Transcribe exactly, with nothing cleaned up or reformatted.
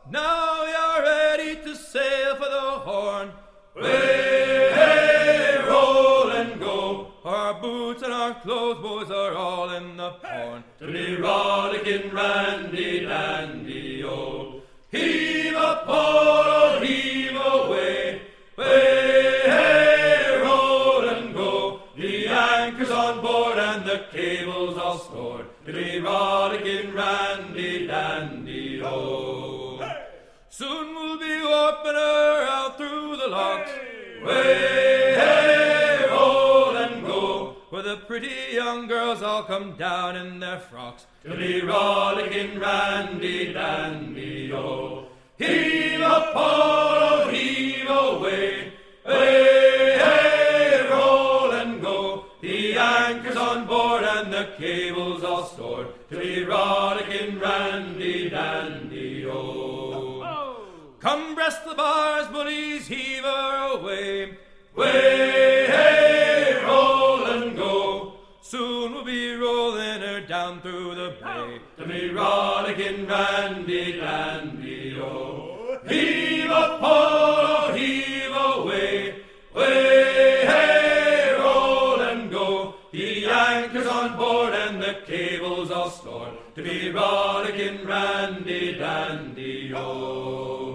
Now you're ready to sail for the Horn. Way, hey, roll and go. Our boots and our clothes, boys, are all in the porn. To be rollicking randy dandy, oh. Heave a port, heave away. Way, hey, roll and go. The anchor's on board and the cable's all stored. To be rollicking randy dandy, oh. Soon we'll be warping her out through the locks. Way, hey, roll and go. Where the pretty young girls all come down in their frocks. To be rollicking randy dandy, oh. Heave a port, heave away. Way, hey, roll and go. The anchor's on board and the cable's all stored. To be rollicking randy dandy, oh. Come breast the bars, bullies, heave her away. Way, hey, roll and go. Soon we'll be rolling her down through the bay. To be rollicking randy dandy, oh. Heave a port, heave away. Way, hey, roll and go. The anchor's on board and the cable's all stored. To be rollicking randy dandy, oh.